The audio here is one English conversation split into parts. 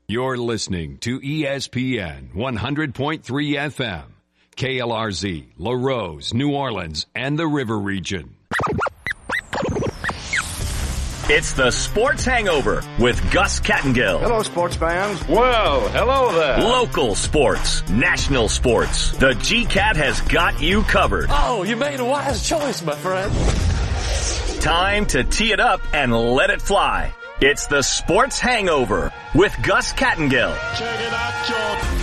You're listening to ESPN 100.3 FM, KLRZ, LaRose, New Orleans, and the River Region. It's the Sports Hangover with Gus Kattengill. Hello, sports fans. Well, hello there. Local sports, national sports. The GCAT has got you covered. Oh, you made a wise choice, my friend. Time to tee it up and let it fly. It's the Sports Hangover with Gus Kattengill. Check it out, Jordan.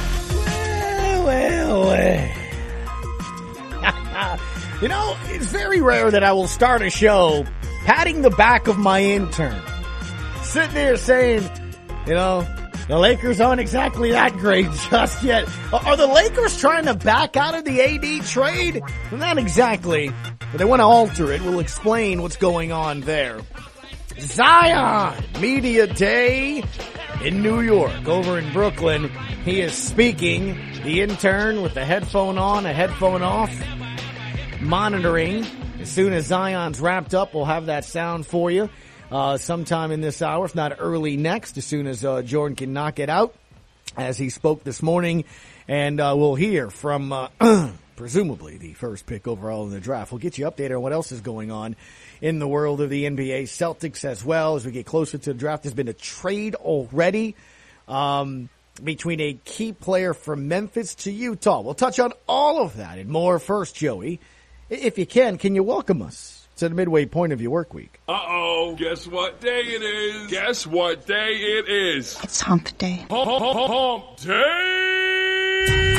You know, it's very rare that I will start a show patting the back of my intern. Sitting there saying, you know, the Lakers aren't exactly that great just yet. Are the Lakers trying to back out of the AD trade? Well, not exactly, but they want to alter it. We'll explain what's going on there. Zion Media Day in New York. Over in Brooklyn, he is speaking. The intern with the headphone on, a headphone off, monitoring. As soon as Zion's wrapped up, we'll have that sound for you sometime in this hour, if not early next, as soon as Jordan can knock it out, as he spoke this morning. And we'll hear from presumably the first pick overall in the draft. We'll get you updated on what else is going on in the world of the NBA. Celtics as well. As we get closer to the draft, there's been a trade already between a key player from Memphis to Utah. We'll touch on all of that and more. First, Joey, if you can you welcome us to the midway point of your work week? Uh-oh. Guess what day it is? Guess what day it is? It's hump day. Hump day!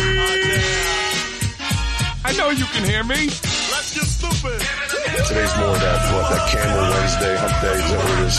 I know you can hear me. Let's get stupid. Today's more that Camel Wednesday, hump day, is that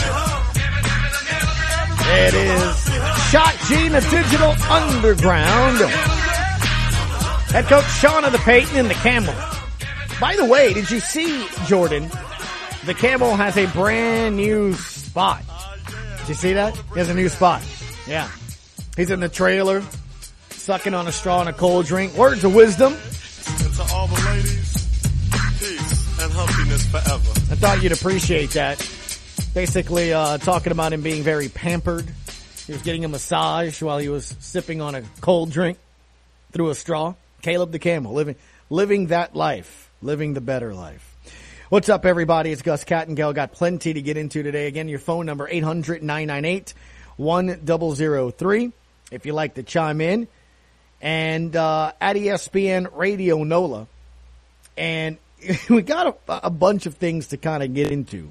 what it is? It is Shot Gina Digital Underground. Head coach Shauna the Payton and the Camel. By the way, did you see, Jordan, the Camel has a brand new spot. Did you see that? He has a new spot. Yeah. He's in the trailer, sucking on a straw and a cold drink. Words of wisdom. And to all the ladies, peace and humpiness forever. I thought you'd appreciate that. Basically, talking about him being very pampered. He was getting a massage while he was sipping on a cold drink through a straw. Caleb the Camel, living that life, living the better life. What's up, everybody? It's Gus Kattengill. Got plenty to get into today. Again, your phone number, 800-998-1003. If you'd like to chime in. And at ESPN Radio NOLA. And we got a bunch of things to kind of get into.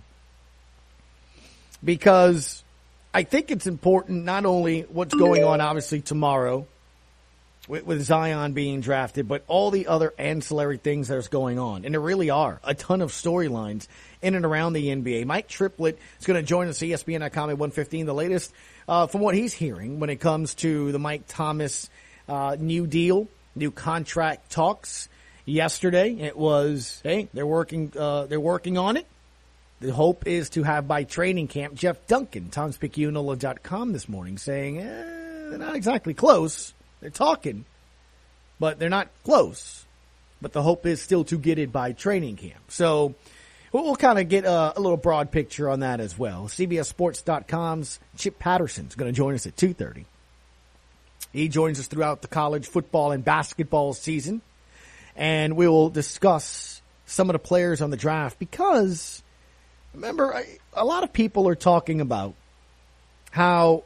Because I think it's important not only what's going on, obviously, tomorrow with Zion being drafted, but all the other ancillary things that's going on. And there really are a ton of storylines in and around the NBA. Mike Triplett is going to join us at ESPN.com at 1:15. The latest from what he's hearing when it comes to the Mike Thomas new deal, new contract talks. Yesterday, it was, hey, they're working on it. The hope is to have by training camp. Jeff Duncan, TomSpicUnola.com this morning saying, they're not exactly close. They're talking, but they're not close. But the hope is still to get it by training camp. So we'll kind of get a little broad picture on that as well. CBSSports.com's Chip Patterson's going to join us at 2:30. He joins us throughout the college football and basketball season. And we will discuss some of the players on the draft because, remember, a lot of people are talking about how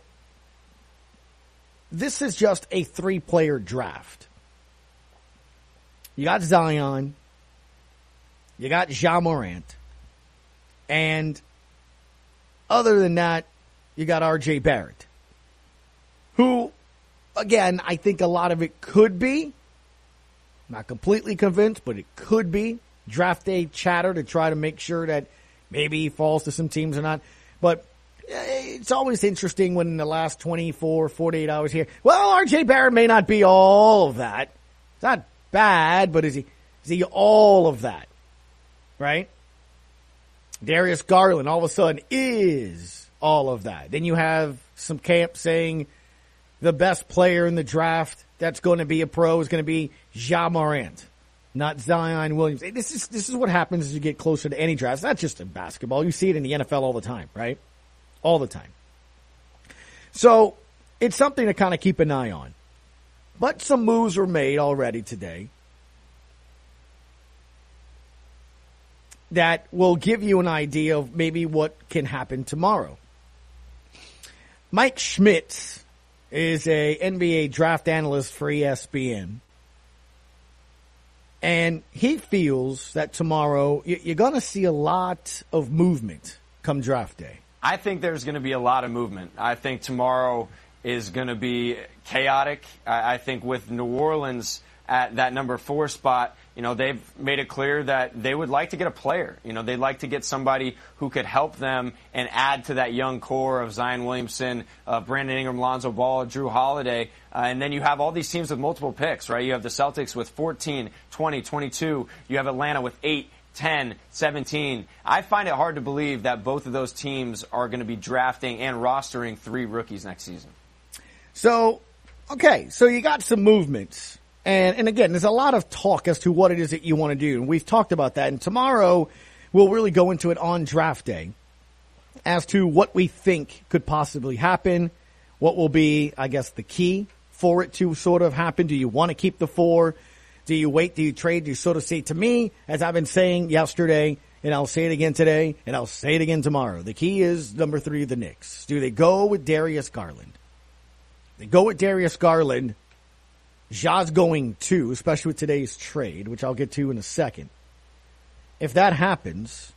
this is just a 3-player draft. You got Zion, you got Ja Morant, and other than that, you got R.J. Barrett, who, again, I think a lot of it could be, not completely convinced, but it could be draft day chatter to try to make sure that maybe he falls to some teams or not. But it's always interesting when in the last 24, 48 hours here, well, R.J. Barrett may not be all of that. It's not bad, but is he all of that? Right? Darius Garland all of a sudden is all of that. Then you have some camp saying the best player in the draft that's going to be a pro is going to be Ja Morant, not Zion Williams. This is what happens as you get closer to any draft. It's not just in basketball. You see it in the NFL all the time, right? All the time. So it's something to kind of keep an eye on. But some moves were made already today that will give you an idea of maybe what can happen tomorrow. Mike Schmitz is a NBA draft analyst for ESPN. And he feels that tomorrow you're going to see a lot of movement come draft day. I think there's going to be a lot of movement. I think tomorrow is going to be chaotic. I think with New Orleans at that number 4 spot, they've made it clear that they would like to get a player. They'd like to get somebody who could help them and add to that young core of Zion Williamson, Brandon Ingram, Lonzo Ball, Drew Holiday. And then you have all these teams with multiple picks, right? You have the Celtics with 14, 20, 22. You have Atlanta with 8, 10, 17. I find it hard to believe that both of those teams are going to be drafting and rostering 3 rookies next season. So you got some movements. And again, there's a lot of talk as to what it is that you want to do. And we've talked about that. And tomorrow, we'll really go into it on draft day as to what we think could possibly happen, what will be, I guess, the key for it to sort of happen. Do you want to keep the 4? Do you wait? Do you trade? Do you sort of say, to me, as I've been saying yesterday, and I'll say it again today, and I'll say it again tomorrow, the key is number 3, the Knicks. Do they go with Darius Garland? They go with Darius Garland. Ja's going too, especially with today's trade, which I'll get to in a second. If that happens,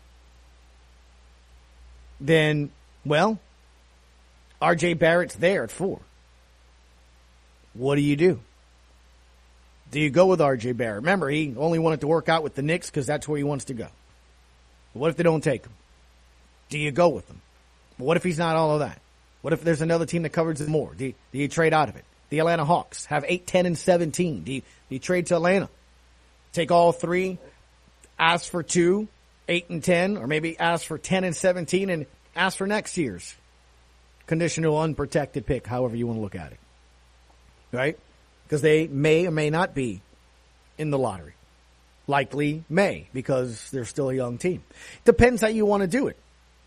then, well, R.J. Barrett's there at 4. What do you do? Do you go with R.J. Barrett? Remember, he only wanted to work out with the Knicks because that's where he wants to go. But what if they don't take him? Do you go with him? What if he's not all of that? What if there's another team that covers it more? Do you trade out of it? The Atlanta Hawks have 8, 10, and 17. Do you trade to Atlanta? Take all 3, ask for 2, 8 and 10, or maybe ask for 10 and 17 and ask for next year's conditional unprotected pick, however you want to look at it. Right? Because they may or may not be in the lottery. Likely may, because they're still a young team. Depends how you want to do it.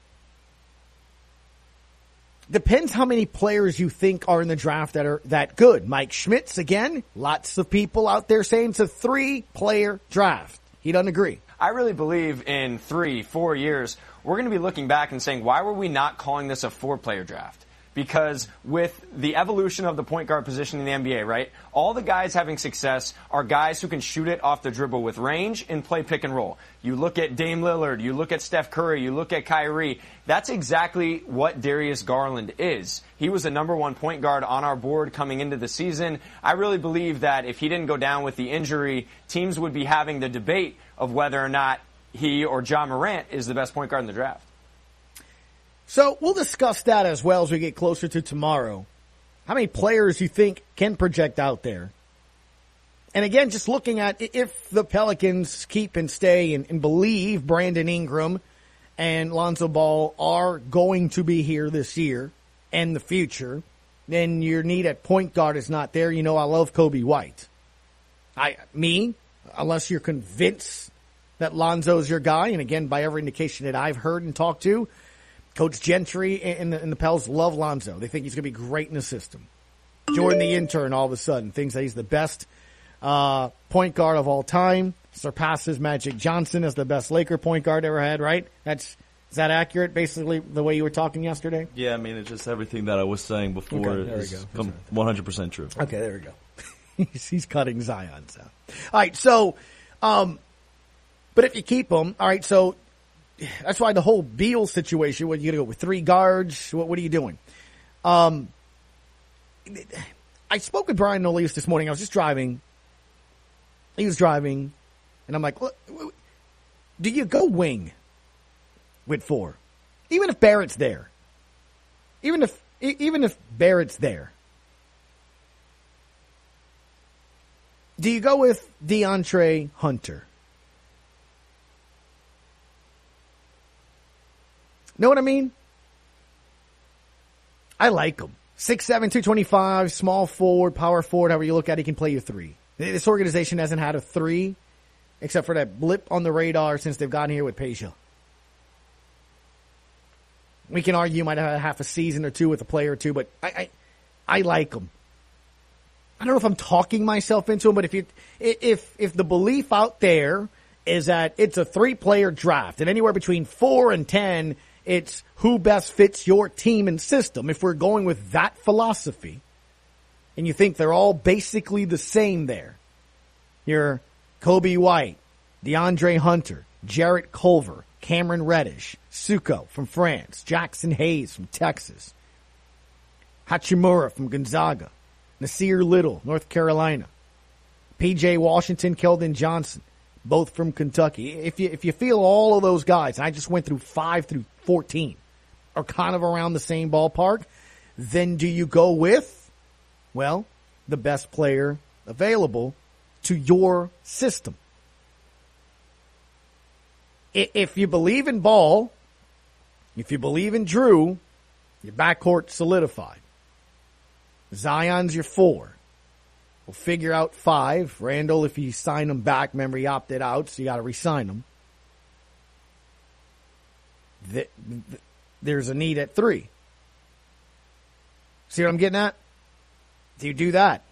Depends how many players you think are in the draft that are that good. Mike Schmitz, again, lots of people out there saying it's a 3-player draft. He doesn't agree. I really believe in 3-4 years, we're going to be looking back and saying, why were we not calling this a 4-player draft? Because with the evolution of the point guard position in the NBA, right, all the guys having success are guys who can shoot it off the dribble with range and play pick and roll. You look at Dame Lillard, you look at Steph Curry, you look at Kyrie. That's exactly what Darius Garland is. He was the number 1 point guard on our board coming into the season. I really believe that if he didn't go down with the injury, teams would be having the debate of whether or not he or Ja Morant is the best point guard in the draft. So we'll discuss that as well as we get closer to tomorrow. How many players you think can project out there? And again, just looking at if the Pelicans keep and stay and believe Brandon Ingram and Lonzo Ball are going to be here this year and the future, then your need at point guard is not there. You know, I love Kobe White. Unless you're convinced that Lonzo's your guy, and again, by every indication that I've heard and talked to, Coach Gentry and the Pels love Lonzo. They think he's going to be great in the system. Jordan the intern all of a sudden thinks that he's the best point guard of all time, surpasses Magic Johnson as the best Laker point guard ever had, right? Is that accurate, basically, the way you were talking yesterday? Yeah, I mean, it's just everything that I was saying before is 100% true. Okay, there we go. He's cutting Zion's out. All right, so, but if you keep him, all right, so that's why the whole Beal situation, what, you going to go with 3 guards? What are you doing? I spoke with Brian Nolius this morning. I was just driving. He was driving, and I'm like, look, do you go wing with 4? Even if Barrett's there. Even if Barrett's there. Do you go with DeAndre Hunter? Know what I mean? I like him. 6'7", 225, small forward, power forward, however you look at it, he can play your 3. This organization hasn't had a 3, except for that blip on the radar since they've gotten here with Peja. We can argue you might have had half a season or 2 with a player or 2, but I like them. I don't know if I'm talking myself into them, but if the belief out there is that it's a 3-player draft and anywhere between 4 and 10, it's who best fits your team and system. If we're going with that philosophy and you think they're all basically the same there, you're Kobe White, DeAndre Hunter, Jarrett Culver, Cameron Reddish, Suko from France, Jackson Hayes from Texas, Hachimura from Gonzaga, Nasir Little, North Carolina, P.J. Washington, Keldon Johnson, both from Kentucky. If you feel all of those guys, and I just went through 5 through 14, are kind of around the same ballpark, then do you go with, well, the best player available to your system? If you believe in Ball, if you believe in Drew, your backcourt solidified. Zion's your 4. We'll figure out 5. Randall, if you sign him back, remember he opted out, so you got to re-sign him. There's a need at 3. See what I'm getting at? Do you do that?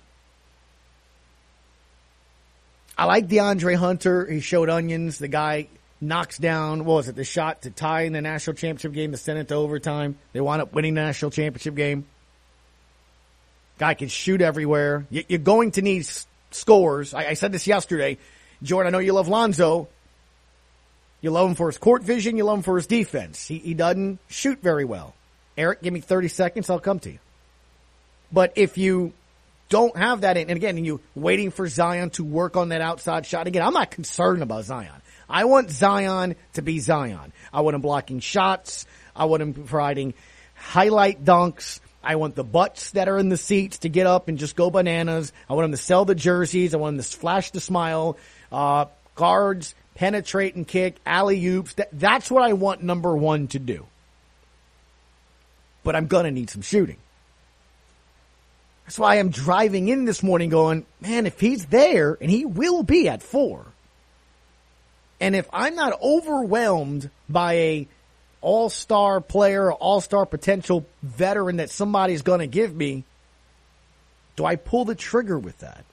I like DeAndre Hunter. He showed onions. The guy knocks down, what was it, the shot to tie in the national championship game to send it to overtime. They wound up winning the national championship game. Guy can shoot everywhere. You're going to need scores. I said this yesterday. Jordan, I know you love Lonzo. You love him for his court vision. You love him for his defense. He doesn't shoot very well. Eric, give me 30 seconds. I'll come to you. But if you don't have that, and again, you waiting for Zion to work on that outside shot. Again, I'm not concerned about Zion. I want Zion to be Zion. I want him blocking shots. I want him providing highlight dunks. I want the butts that are in the seats to get up and just go bananas. I want him to sell the jerseys. I want him to flash the smile. Guards, penetrate and kick, alley-oops. That's what I want number 1 to do. But I'm going to need some shooting. That's why I'm driving in this morning going, man, if he's there, and he will be at 4, and if I'm not overwhelmed by a all-star player, all-star potential veteran that somebody's going to give me, do I pull the trigger with that?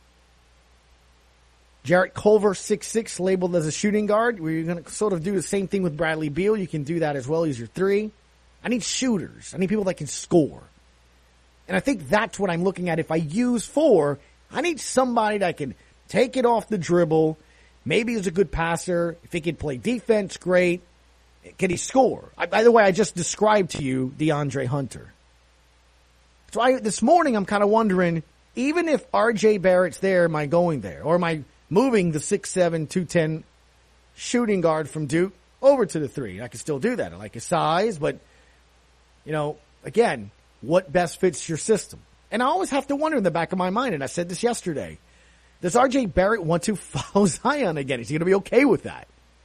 Jarrett Culver, 6'6", labeled as a shooting guard. We're going to sort of do the same thing with Bradley Beal. You can do that as well as your 3. I need shooters. I need people that can score. And I think that's what I'm looking at. If I use 4, I need somebody that can take it off the dribble. Maybe he's a good passer. If he can play defense, great. Can he score? By the way, I just described to you DeAndre Hunter. So this morning I'm kind of wondering, even if R.J. Barrett's there, am I going there? Or am I moving the 6'7", 210 shooting guard from Duke over to the 3? I can still do that. I like his size, but, again, what best fits your system? And I always have to wonder in the back of my mind, and I said this yesterday, does R.J. Barrett want to follow Zion again? Is he going to be okay with that?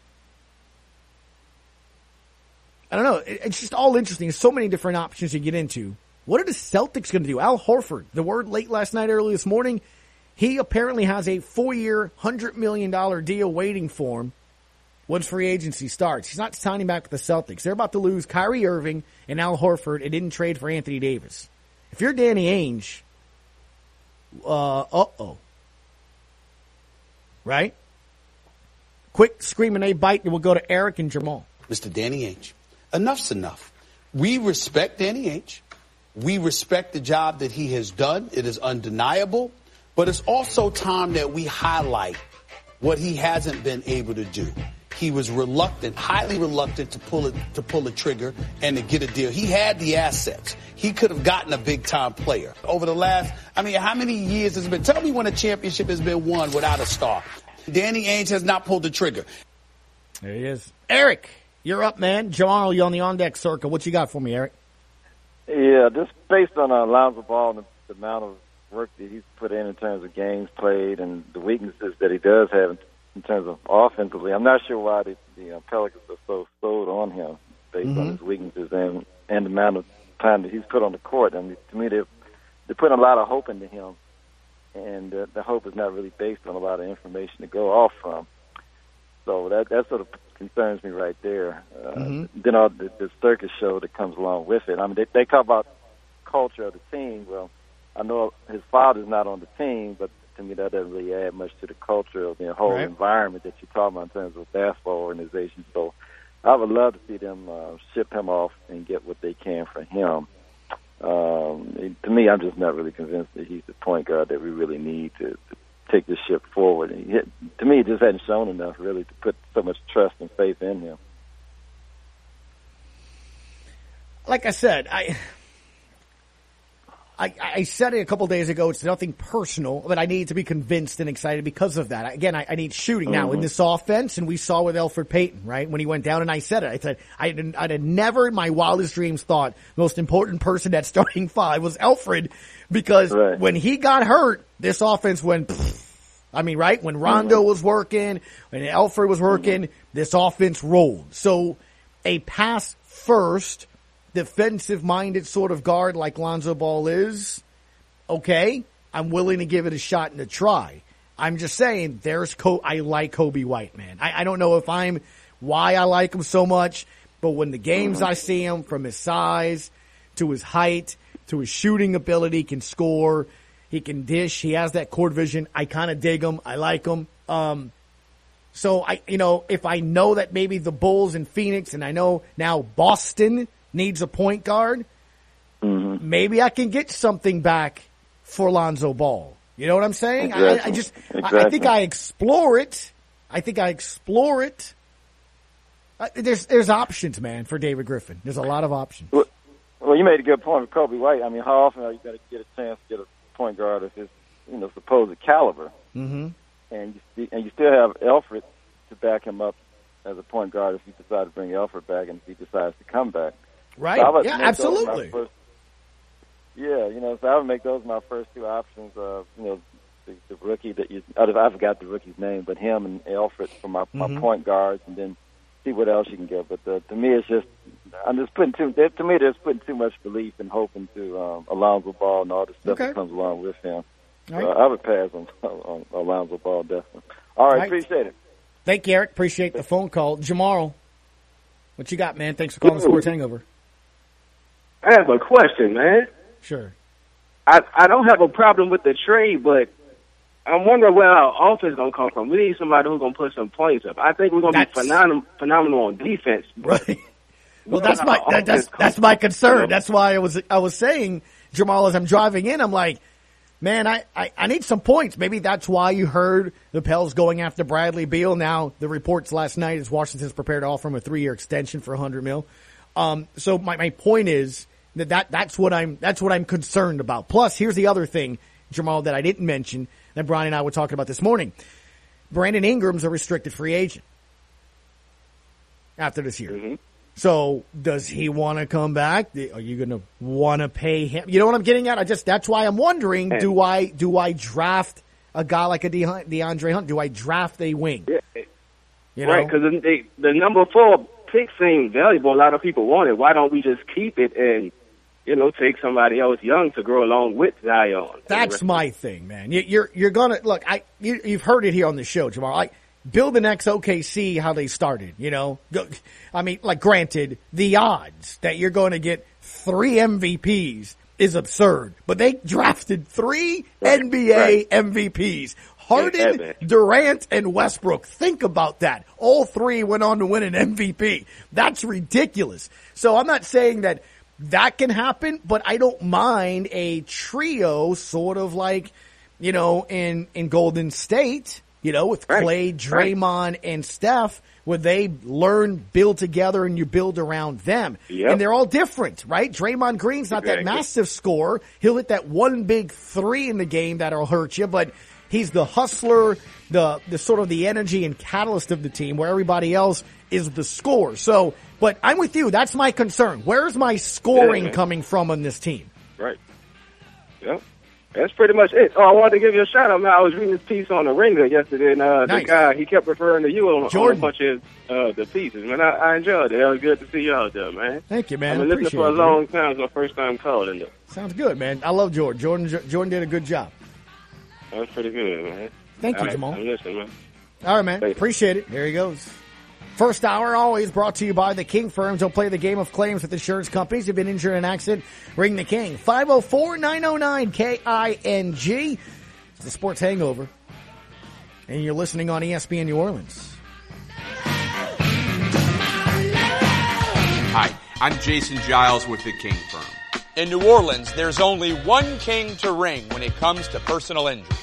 I don't know. It's just all interesting. There's so many different options you get into. What are the Celtics going to do? Al Horford, the word late last night, early this morning, he apparently has a 4-year, $100 million deal waiting for him once free agency starts. He's not signing back with the Celtics. They're about to lose Kyrie Irving and Al Horford and didn't trade for Anthony Davis. If you're Danny Ainge, right? Quick scream and a bite, and we'll go to Eric and Jamal. Mr. Danny Ainge, enough's enough. We respect Danny Ainge. We respect the job that he has done. It is undeniable. But it's also time that we highlight what he hasn't been able to do. He was reluctant, highly reluctant to pull the trigger and to get a deal. He had the assets. He could have gotten a big-time player. Over the last, how many years has it been? Tell me when a championship has been won without a star. Danny Ainge has not pulled the trigger. There he is. Eric, you're up, man. Jamal, you on the on-deck circle. What you got for me, Eric? Yeah, just based on Lonzo Ball and the amount of work that he's put in terms of games played and the weaknesses that he does have in terms of offensively, I'm not sure why the Pelicans are so sold on him based on his weaknesses and the amount of time that he's put on the court. I mean, to me, they're putting a lot of hope into him, and the hope is not really based on a lot of information to go off from. So that sort of concerns me right there. Then all the circus show that comes along with it. I mean, they talk about culture of the team. Well, I know his father's not on the team, but to me that doesn't really add much to the culture of the whole environment that you're talking about in terms of a basketball organization. So I would love to see them ship him off and get what they can for him. To me, I'm just not really convinced that he's the point guard that we really need to take this ship forward. And to me, he just hadn't shown enough really to put so much trust and faith in him. Like I said, I said it a couple days ago. It's nothing personal, but I need to be convinced and excited because of that. Again, I need shooting now in this offense, and we saw with Elfrid Payton, right, when he went down, and I said it. I said I'd had never in my wildest dreams thought the most important person at starting five was Elfrid, because when he got hurt, this offense went, right? When Rondo was working, when Elfrid was working, this offense rolled. So a pass-first, defensive-minded sort of guard like Lonzo Ball is, okay, I'm willing to give it a shot and a try. I'm just saying, I like Kobe White, man. I don't know why I like him so much, but when the games I see him, from his size to his height to his shooting ability, can score, he can dish, he has that court vision. I kind of dig him. I like him. So if I know that maybe the Bulls and Phoenix, and I know now Boston needs a point guard, maybe I can get something back for Lonzo Ball. You know what I'm saying? Exactly. I think I explore it. There's options, man, for David Griffin. There's a lot of options. Well, you made a good point with Kobe White. I mean, how often are you going to get a chance to get a point guard of his, supposed caliber? Mm-hmm. And you still have Elfrid to back him up as a point guard if you decide to bring Elfrid back and if he decides to come back. Right. So Absolutely. So I would make those my first two options. The rookie I forgot the rookie's name, but him and Elfrid for my point guards, and then see what else you can get. But to me, it's just they're putting too much belief and hope into Alonzo Ball and all the stuff that comes along with him. Right. I would pass on Alonzo Ball, definitely. All right, appreciate it. Thank you, Eric. Appreciate the phone call. Jamal, what you got, man? Thanks for calling the Sports Hangover. I have a question, man. Sure. I don't have a problem with the trade, but I'm wondering where our offense is going to come from. We need somebody who's going to put some points up. I think we're going to be phenomenal on defense. Right. Well, that's my concern. That's why I was saying, Jamal, as I'm driving in, I'm like, man, I need some points. Maybe that's why you heard the Pels going after Bradley Beal. Now, the reports last night is Washington's prepared to offer him a 3-year extension for $100 million. So my point is that's what I'm concerned about. Plus, here's the other thing, Jamal, that I didn't mention that Brian and I were talking about this morning. Brandon Ingram's a restricted free agent after this year. Mm-hmm. So does he want to come back? Are you going to want to pay him? You know what I'm getting at? That's why I'm wondering, do I draft a guy like a DeAndre Hunt? Do I draft a wing? Yeah. Right, because the number 4 pick seemed valuable. A lot of people want it. Why don't we just keep it and, take somebody else young to grow along with Zion? That's my thing, man. You're gonna look. You've heard it here on the show, Jamal. Build the next OKC how they started. Granted, the odds that you're going to get 3 MVPs is absurd, but they drafted 3 NBA MVPs. Harden, Durant, and Westbrook. Think about that. All 3 went on to win an MVP. That's ridiculous. So I'm not saying that can happen, but I don't mind a trio sort of like, in Golden State, with Clay, Draymond, and Steph, where they build together, and you build around them. Yep. And they're all different, right? Draymond Green's not that massive scorer. He'll hit that one big 3 in the game that'll hurt you, but he's the hustler, the sort of the energy and catalyst of the team, where everybody else is the scorer. So, but I'm with you. That's my concern. Where's my scoring coming from on this team? Right. Yep. That's pretty much it. Oh, I wanted to give you a shout out, man. I was reading this piece on the Ringer yesterday, and the guy, he kept referring to you on a bunch of the pieces, man. I enjoyed it. It was good to see you out there, man. Thank you, man. I've been listening for a long time. It's my first time calling there. Sounds good, man. I love Jordan. Jordan did a good job. That was pretty good, man. Thank you, Jamal. I'm listening, man. All right, man. Appreciate it. There he goes. First hour always brought to you by the King Firms. Don't play the game of claims with insurance companies. You've been injured in an accident, ring the King. 504-909-KING. It's the Sports Hangover. And you're listening on ESPN New Orleans. Hi, I'm Jason Giles with the King Firm. In New Orleans, there's only one king to ring when it comes to personal injury.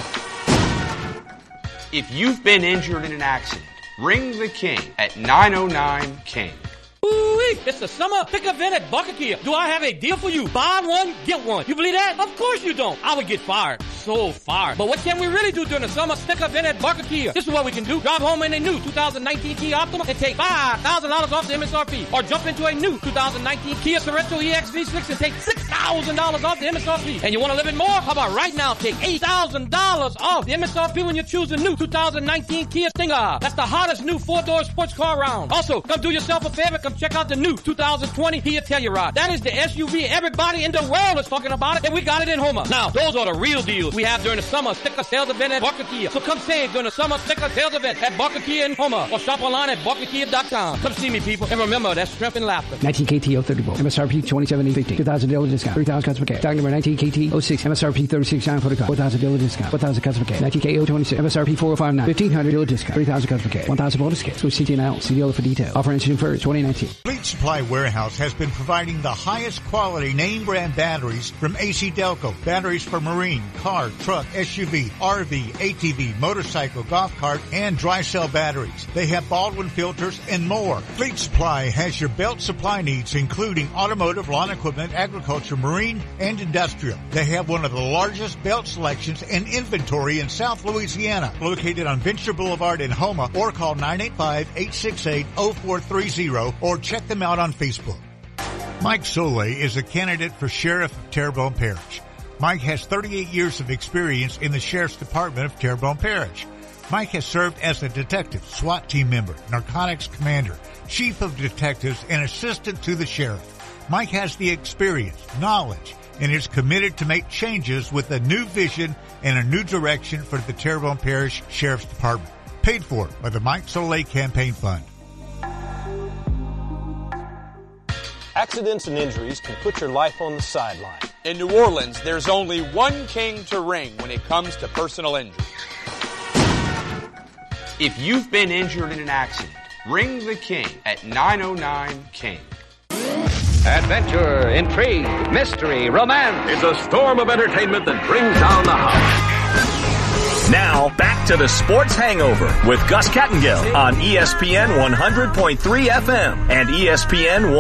If you've been injured in an accident, ring the King at 909-KING. Ooh-wee, it's the summer pick event at Barker Kia. Do I have a deal for you? Buy one, get one. You believe that? Of course you don't. I would get fired. So fired. But what can we really do during the summer pick event at Barker Kia? This is what we can do. Drive home in a new 2019 Kia Optima and take $5,000 off the MSRP. Or jump into a new 2019 Kia Sorento EXV6 and take $6,000 off the MSRP. And you want to live it more? How about right now take $8,000 off the MSRP when you choose a new 2019 Kia Stinger. That's the hottest new four-door sports car around. Also, come do yourself a favor. Come check out the new 2020 Kia Telluride. That is the SUV everybody in the world is talking about it, and we got it in Houma. Now, those are the real deals we have during the summer sticker sales event at Barker Kia. So come say it during the summer sticker sales event at Barker Kia in Houma, or shop online at barkerkia.com. Come see me, people, and remember, that's strength and laughter. 19 KT 030 volt. MSRP 27.50. 2,000 dealer discount. 3,000 customer care. Tag number 19 KT 06. MSRP 36.9 for the car. 4,000 dealer discount. 4,000 customer care. 19 KO 26. MSRP 4,059. 1,500 dealer discount. 3,000 customer care. 1,000 bonus care. Switch CTNL. See dealer for detail. Offer entering first 2019. Fleet Supply Warehouse has been providing the highest quality name brand batteries from AC Delco. Batteries for marine, car, truck, SUV, RV, ATV, motorcycle, golf cart, and dry cell batteries. They have Baldwin filters and more. Fleet Supply has your belt supply needs, including automotive, lawn equipment, agriculture, marine, and industrial. They have one of the largest belt selections and inventory in South Louisiana, located on Venture Boulevard in Houma, or call 985-868-0430 or check them out on Facebook. Mike Soule is a candidate for Sheriff of Terrebonne Parish. Mike has 38 years of experience in the Sheriff's Department of Terrebonne Parish. Mike has served as a detective, SWAT team member, narcotics commander, chief of detectives, and assistant to the sheriff. Mike has the experience, knowledge, and is committed to make changes with a new vision and a new direction for the Terrebonne Parish Sheriff's Department. Paid for by the Mike Soule Campaign Fund. Accidents and injuries can put your life on the sideline. In New Orleans, there's only one king to ring when it comes to personal injury. If you've been injured in an accident, ring the King at 909-KING. Adventure, intrigue, mystery, romance. It's a storm of entertainment that brings down the house. Now, back to the Sports Hangover with Gus Kattengill on ESPN 100.3 FM and ESPN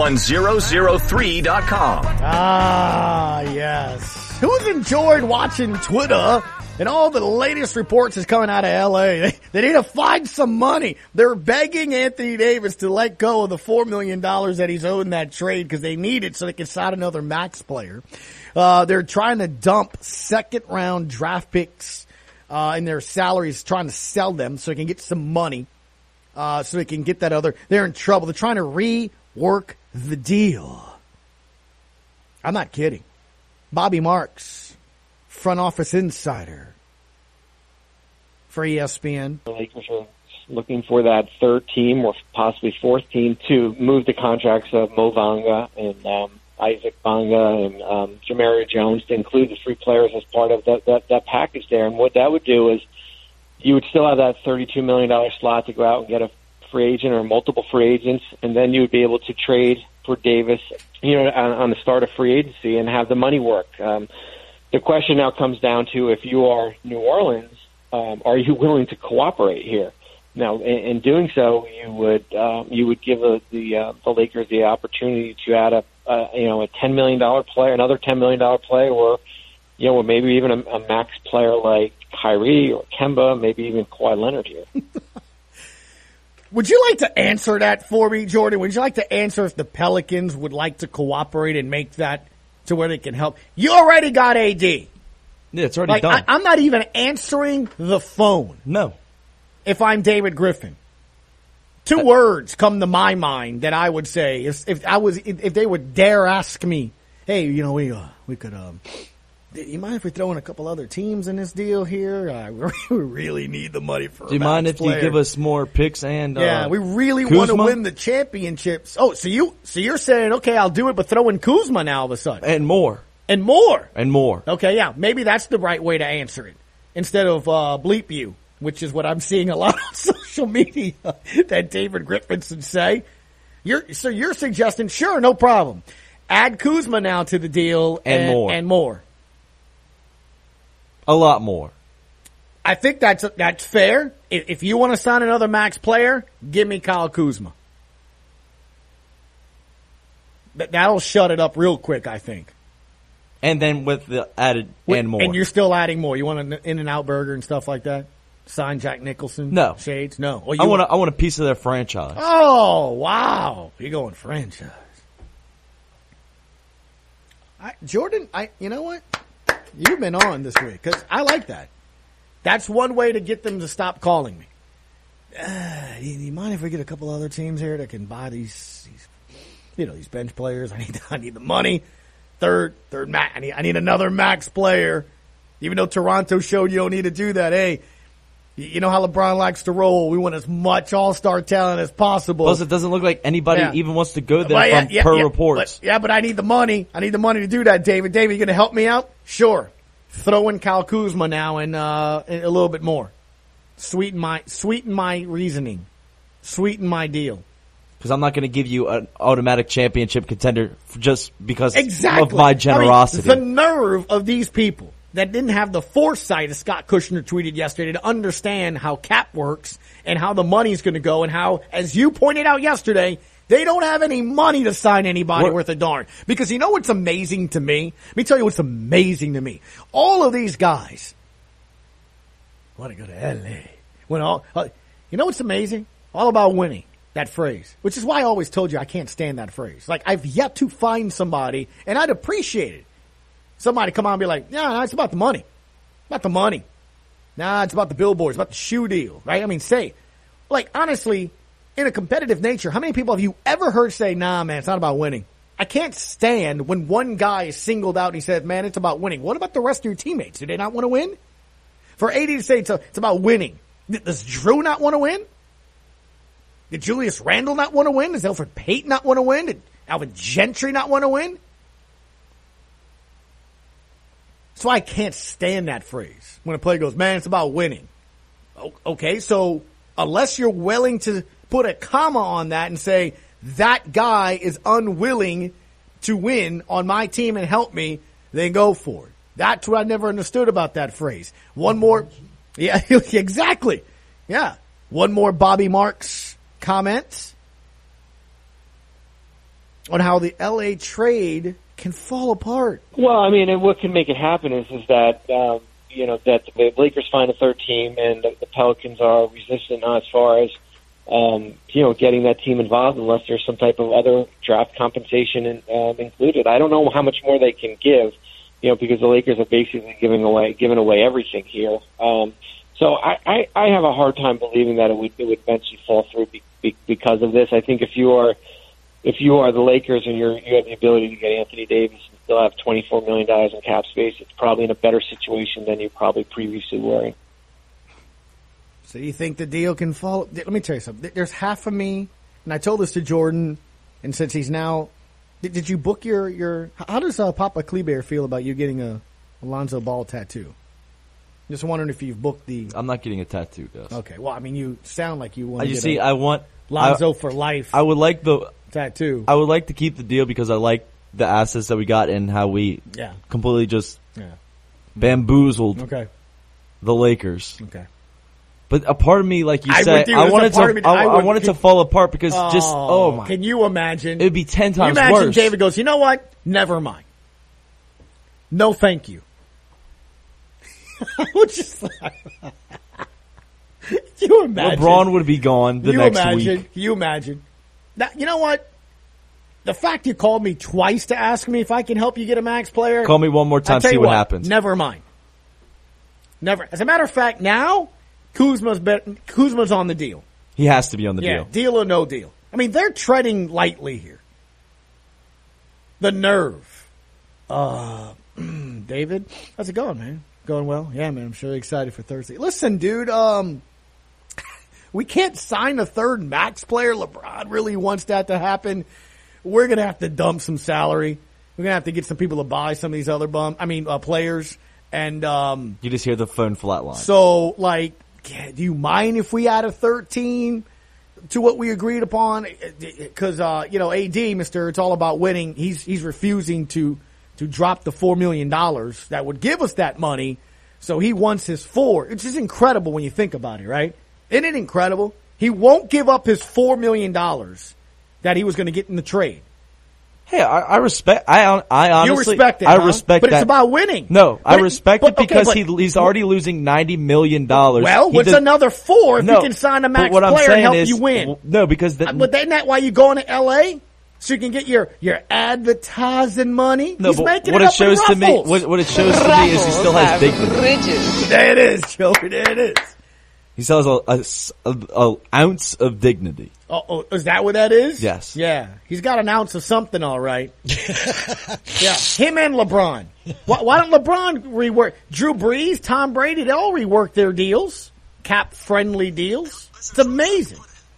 1003.com. Ah, yes. Who's enjoyed watching Twitter and all the latest reports is coming out of L.A.? They need to find some money. They're begging Anthony Davis to let go of the $4 million that he's owed in that trade because they need it so they can sign another max player. They're trying to dump second-round draft picks in their salaries, trying to sell them so they can get some money, so they can get that other. They're in trouble. They're trying to rework the deal. I'm not kidding. Bobby Marks, front office insider for ESPN. The Lakers are looking for that third team or possibly fourth team to move the contracts of Mo Vanga and Isaac Bonga and Jamario Jones to include the three players as part of that package there. And what that would do is you would still have that $32 million slot to go out and get a free agent or multiple free agents, and then you would be able to trade for Davis, on the start of free agency and have the money work. The question now comes down to, if you are New Orleans, are you willing to cooperate here? Now, in doing so, you would give the Lakers the opportunity to add a $10 million player, another $10 million player, or maybe even a max player like Kyrie or Kemba, maybe even Kawhi Leonard here. Would you like to answer that for me, Jordan? Would you like to answer if the Pelicans would like to cooperate and make that to where they can help? You already got AD. Yeah, it's already done. I'm not even answering the phone. No. If I'm David Griffin. Two words come to my mind that I would say if they would dare ask me, hey, we could you mind if we throw in a couple other teams in this deal here? We really need the money for. Do you mind if you give us more picks and? Yeah, we really want to win the championships. Oh, so you're saying, okay, I'll do it, but throw in Kuzma now all of a sudden and more. Okay, yeah, maybe that's the right way to answer it instead of bleep you, which is what I'm seeing a lot on social media that David Griffiths would say. So you're suggesting, sure, no problem. Add Kuzma now to the deal and more. A lot more. I think that's fair. If you want to sign another max player, give me Kyle Kuzma. That'll shut it up real quick, I think. And then with the added and more. And you're still adding more. You want an In-N-Out burger and stuff like that? Sign Jack Nicholson? No. Shades? No. Oh, I want a piece of their franchise. Oh, wow. You're going franchise. Jordan, you know what? You've been on this week because I like that. That's one way to get them to stop calling me. You mind if we get a couple other teams here that can buy these bench players? I need the money. Third max. I need another max player. Even though Toronto showed you don't need to do that. Hey, you know how LeBron likes to roll. We want as much all-star talent as possible. Plus, it doesn't look like anybody even wants to go there per reports. But I need the money. I need the money to do that, David. David, you going to help me out? Sure. Throw in Kyle Kuzma now and a little bit more. Sweeten my reasoning. Sweeten my deal. Because I'm not going to give you an automatic championship contender just because of my generosity. The nerve of these people that didn't have the foresight, as Scott Kushner tweeted yesterday, to understand how cap works and how the money's going to go and how, as you pointed out yesterday, they don't have any money to sign anybody worth a darn. Because you know what's amazing to me? Let me tell you what's amazing to me. All of these guys want to go to L.A. You know what's amazing? All about winning. That phrase. Which is why I always told you I can't stand that phrase. Like, I've yet to find somebody, and I'd appreciate it. Somebody come on and be like, nah, it's about the money. About the money. Nah, it's about the billboards, about the shoe deal, right? I mean, honestly, in a competitive nature, how many people have you ever heard say, nah, man, it's not about winning? I can't stand when one guy is singled out and he says, man, it's about winning. What about the rest of your teammates? Do they not want to win? For AD to say it's about winning. Does Drew not want to win? Did Julius Randle not want to win? Does Elfrid Payton not want to win? Did Alvin Gentry not want to win? That's why I can't stand that phrase. When a player goes, man, it's about winning. Okay, so unless you're willing to put a comma on that and say, that guy is unwilling to win on my team and help me, then go for it. That's what I never understood about that phrase. One more. Yeah, exactly. Yeah. One more Bobby Marks comment on how the LA trade can fall apart. Well, I mean, and what can make it happen is that that the Lakers find a third team and the Pelicans are resistant as far as getting that team involved unless there's some type of other draft compensation included. I don't know how much more they can give, because the Lakers are basically giving away everything here. So I have a hard time believing that it would eventually fall through because of this. I think if you are the Lakers and you have the ability to get Anthony Davis and still have $24 million in cap space, it's probably in a better situation than you probably previously were in. So you think the deal can fall? Let me tell you something. There's half of me, and I told this to Jordan, and since he's now, did you book your how does Papa Kleber feel about you getting a Alonzo Ball tattoo? Just wondering if you've booked the... I'm not getting a tattoo, Gus. Okay, well, I mean, you sound like you want to get I want Lonzo for life. I would like the tattoo. I would like to keep the deal because I like the assets that we got and how we completely just bamboozled the Lakers. Okay. But a part of me, like you said, I wanted to fall apart because my... Can you imagine? It would be 10 times worse. Imagine David goes, you know what? Never mind. No thank you. You imagine? LeBron would be gone the next week. Can you imagine? Now, you know what? The fact you called me twice to ask me if I can help you get a max player. Call me one more time, see what happens. Never mind. Never. As a matter of fact, now Kuzma's on the deal. He has to be on the deal. Deal or no deal. I mean, they're treading lightly here. The nerve. David, how's it going, man? Going well? Yeah, man, I'm sure excited for Thursday. Listen, dude, we can't sign a third max player. LeBron really wants that to happen. We're going to have to dump some salary. We're going to have to get some people to buy some of these other players. And you just hear the phone flatline. So, like, do you mind if we add a 13 to what we agreed upon? Because, AD, Mr. It's all about winning. He's refusing to drop the $4 million that would give us that money. So he wants his 4. It's just incredible when you think about it, right? Isn't it incredible? He won't give up his $4 million that he was going to get in the trade. Hey, I respect. I honestly, you respect it. I respect but that. It's about winning. No, I respect it because he's already losing $90 million. Well, what's another 4 if you can sign a max player and help you win? No, because but isn't that why you going to L.A.? So you can get your advertising money. No, he's but making what it it up shows in to me, Ruffles. what it shows to me is he still has dignity. There it is, Joe. There it is. He still has an ounce of dignity. Oh, is that what that is? Yes. Yeah, he's got an ounce of something, all right. Yeah, him and LeBron. Why don't LeBron rework? Drew Brees, Tom Brady, they all rework their deals, cap-friendly deals. It's amazing.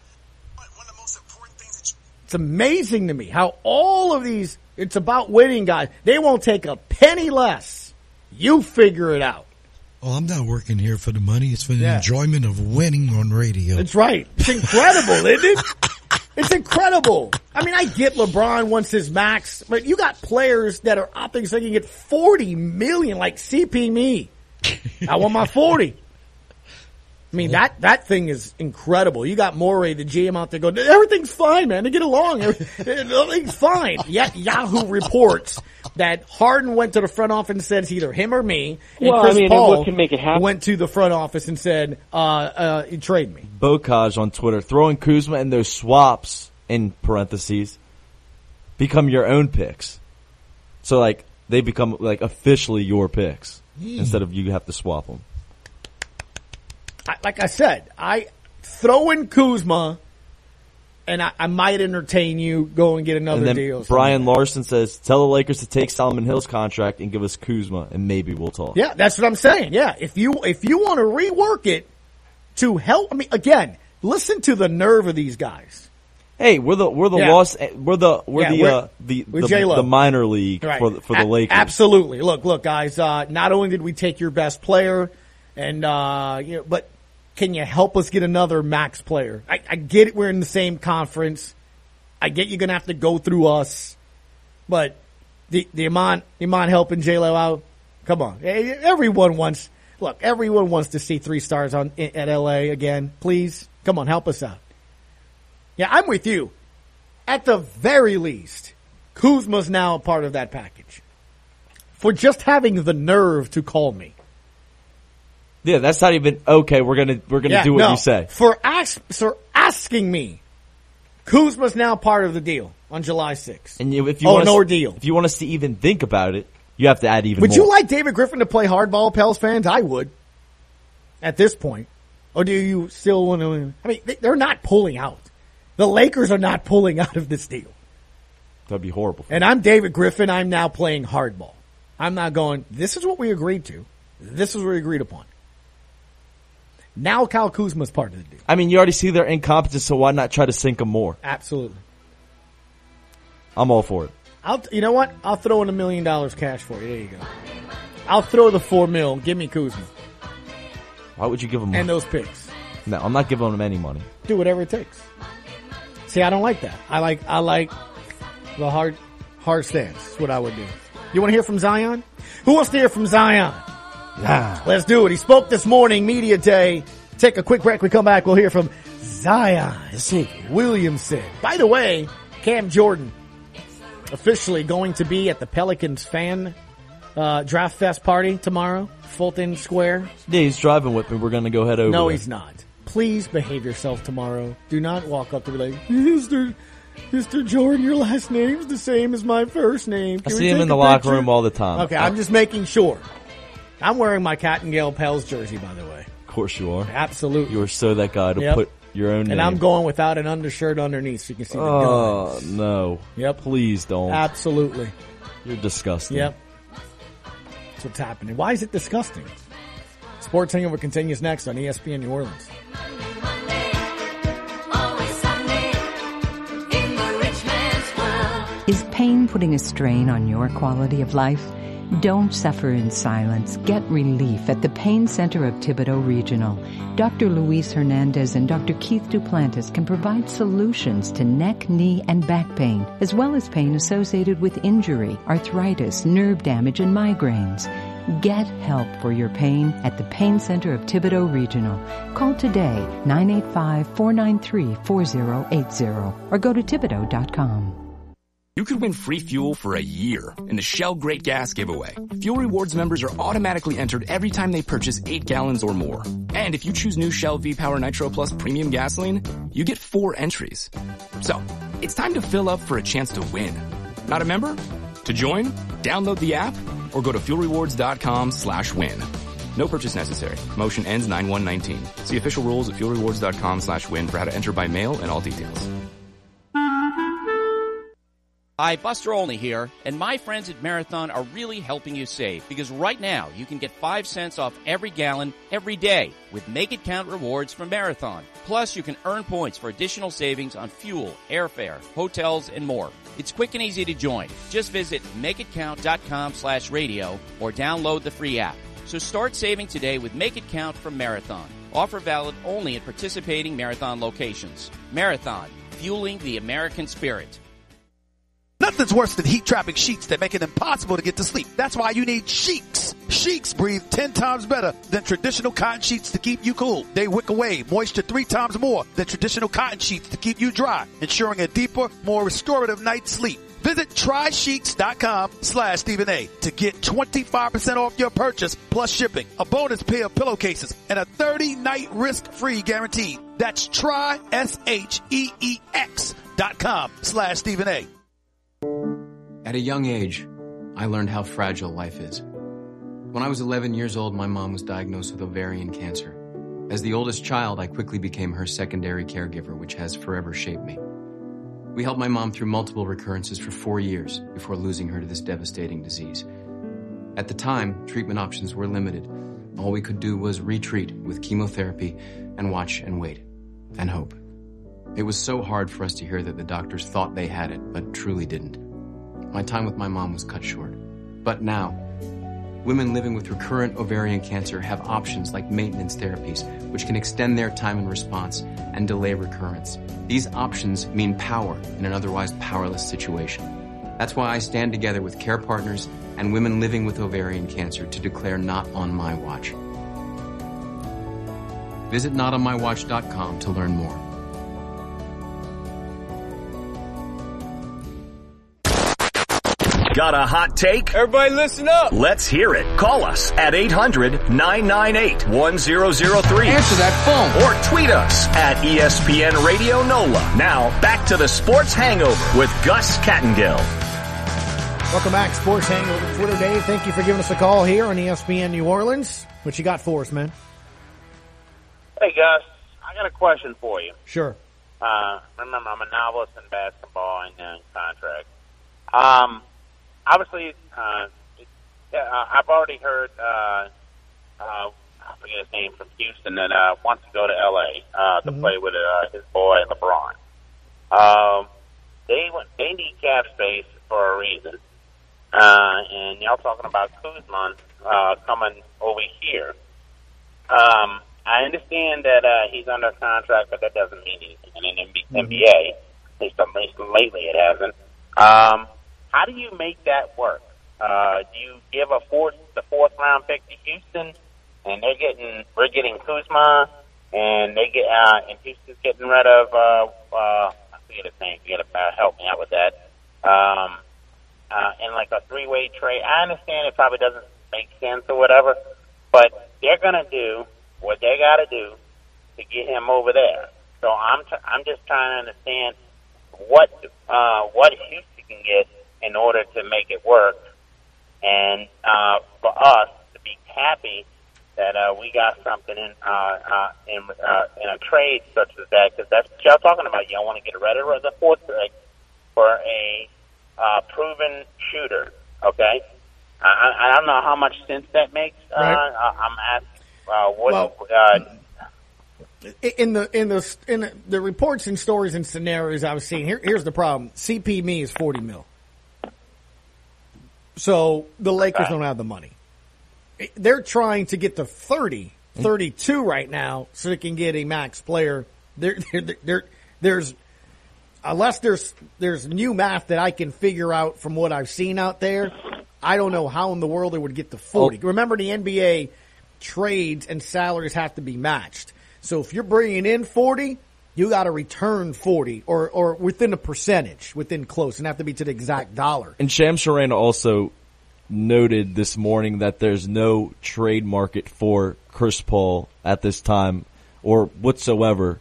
It's amazing to me how all of these, it's about winning, guys. They won't take a penny less. You figure it out. Oh, I'm not working here for the money. It's for the enjoyment of winning on radio. That's right. It's incredible, isn't it? It's incredible. I mean, I get LeBron wants his max, but you got players that are opting so they can get $40 million, like CP me. I want my 40. I mean, that thing is incredible. You got Morey, the GM, out there going, everything's fine, man. They get along. Everything's fine. Yet Yahoo reports that Harden went to the front office and said it's either him or me. And Chris Paul can make it happen. Went to the front office and said, trade me. Bocage on Twitter, throwing Kuzma and those swaps, in parentheses, become your own picks. So, like, they become, like, officially your picks instead of you have to swap them. Like I said, I throw in Kuzma, and I might entertain you. Go and get another deal. Brian Larson says, "Tell the Lakers to take Solomon Hill's contract and give us Kuzma, and maybe we'll talk." Yeah, that's what I'm saying. Yeah, if you want to rework it to help, I mean, again, listen to the nerve of these guys. Hey, we're the minor league for the Lakers. Absolutely. Look, guys. Not only did we take your best player, and but can you help us get another max player? I get it. We're in the same conference. I get you're gonna have to go through us, but the Iman helping J-Lo out. Come on, everyone wants to see 3 stars at LA again. Please, come on, help us out. Yeah, I'm with you. At the very least, Kuzma's now a part of that package. For just having the nerve to call me. Yeah, that's not even okay. We're gonna do what you say. For asking me, Kuzma's now part of the deal on July 6th. And if you want us to even think about it, you have to add even more. Would you like David Griffin to play hardball, Pels fans? I would. At this point, or do you still want to? I mean, they're not pulling out. The Lakers are not pulling out of this deal. That'd be horrible. And I'm David Griffin. I'm now playing hardball. I'm not going, this is what we agreed to. This is what we agreed upon. Now Kyle Kuzma's part of the deal. I mean, you already see their incompetence, so why not try to sink them more? Absolutely. I'm all for it. You know what? I'll throw in $1 million cash for you. There you go. I'll throw the $4 million. Give me Kuzma. Why would you give him money? And those picks. No, I'm not giving him any money. Do whatever it takes. See, I don't like that. I like the hard stance. That's what I would do. You want to hear from Zion? Who wants to hear from Zion? Yeah. Let's do it. He spoke this morning, media day. Take a quick break. We come back. We'll hear from Zion Williamson. By the way, Cam Jordan officially going to be at the Pelicans fan draft fest party tomorrow, Fulton Square. Yeah, he's driving with me. We're going to go head over. No, there. He's not. Please behave yourself tomorrow. Do not walk up to me like, Mr. Jordan, your last name's the same as my first name. I see him in the locker room all the time. Okay, I'm just making sure. I'm wearing my Cat and Gale Pels jersey, by the way. Of course you are. Absolutely. You are so that guy to put your own name. And I'm going without an undershirt underneath so you can see the guns. Oh, no. Yep. Please don't. Absolutely. You're disgusting. Yep. what's happening. Why is it disgusting? Sports Hangover continues next on ESPN New Orleans. Is pain putting a strain on your quality of life? Don't suffer in silence. Get relief at the Pain Center of Thibodaux Regional. Dr. Luis Hernandez and Dr. Keith Duplantis can provide solutions to neck, knee, and back pain, as well as pain associated with injury, arthritis, nerve damage, and migraines. Get help for your pain at the Pain Center of Thibodaux Regional. Call today, 985-493-4080, or go to Thibodaux.com. You could win free fuel for a year in the Shell Great Gas Giveaway. Fuel Rewards members are automatically entered every time they purchase 8 gallons or more. And if you choose new Shell V-Power Nitro Plus Premium Gasoline, you get 4 entries. So, it's time to fill up for a chance to win. Not a member? To join, download the app or go to fuelrewards.com/win. No purchase necessary. Motion ends 9/1/19. See official rules at fuelrewards.com/win for how to enter by mail and all details. Hi, Buster Olney here, and my friends at Marathon are really helping you save because right now you can get 5 cents off every gallon every day with Make It Count rewards from Marathon. Plus, you can earn points for additional savings on fuel, airfare, hotels, and more. It's quick and easy to join. Just visit makeitcount.com/radio or download the free app. So start saving today with Make It Count from Marathon. Offer valid only at participating Marathon locations. Marathon, fueling the American spirit. Nothing's worse than heat-trapping sheets that make it impossible to get to sleep. That's why you need Sheeks. Sheeks breathe 10 times better than traditional cotton sheets to keep you cool. They wick away moisture 3 times more than traditional cotton sheets to keep you dry, ensuring a deeper, more restorative night's sleep. Visit trysheets.com/Stephen A to get 25% off your purchase plus shipping, a bonus pair of pillowcases, and a 30-night risk-free guarantee. That's TrySheeX.com/Stephen A. At a young age, I learned how fragile life is. When I was 11 years old, my mom was diagnosed with ovarian cancer. As the oldest child, I quickly became her secondary caregiver, which has forever shaped me. We helped my mom through multiple recurrences for 4 years before losing her to this devastating disease. At the time, treatment options were limited. All we could do was retreat with chemotherapy and watch and wait and hope. It was so hard for us to hear that the doctors thought they had it, but truly didn't. My time with my mom was cut short. But now, women living with recurrent ovarian cancer have options like maintenance therapies, which can extend their time in response and delay recurrence. These options mean power in an otherwise powerless situation. That's why I stand together with care partners and women living with ovarian cancer to declare Not on My Watch. Visit notonmywatch.com to learn more. Got a hot take? Everybody listen up. Let's hear it. Call us at 800-998-1003. Answer that phone. Or tweet us at ESPN Radio NOLA. Now, back to the Sports Hangover with Gus Kattengill. Welcome back, Sports Hangover Twitter Day. Thank you for giving us a call here on ESPN New Orleans. What you got for us, man? Hey, Gus. I got a question for you. Sure. Remember, I'm a novelist in basketball and contract. Obviously, I've already heard, I forget his name, from Houston that wants to go to L.A. To play with his boy LeBron. They need cap space for a reason. And y'all talking about Kuzma coming over here. I understand that he's under contract, but that doesn't mean anything in an NBA. At least lately it hasn't. How do you make that work? Do you give the fourth round pick to Houston, and we're getting Kuzma, and and Houston's getting rid of I forget his name. You got to help me out with that. And like a 3-way trade. I understand it probably doesn't make sense or whatever, but they're gonna do what they got to do to get him over there. So I'm just trying to understand what Houston can get in order to make it work, and for us to be happy that we got something in a trade such as that, because that's what y'all talking about. Y'all want to get rid of the fourth pick for a proven shooter, okay? I don't know how much sense that makes. Right. I'm asking what. In the reports and stories and scenarios I was seeing, here's the problem. CP&Me is $40 million. So the Lakers don't have the money. They're trying to get to 32 right now so they can get a max player. There's unless there's new math that I can figure out from what I've seen out there, I don't know how in the world they would get to 40. Remember, the NBA trades and salaries have to be matched. So if you're bringing in 40, you got to return 40 or within a percentage, within close, and have to be to the exact dollar. And Shams Charania also noted this morning that there's no trade market for Chris Paul at this time or whatsoever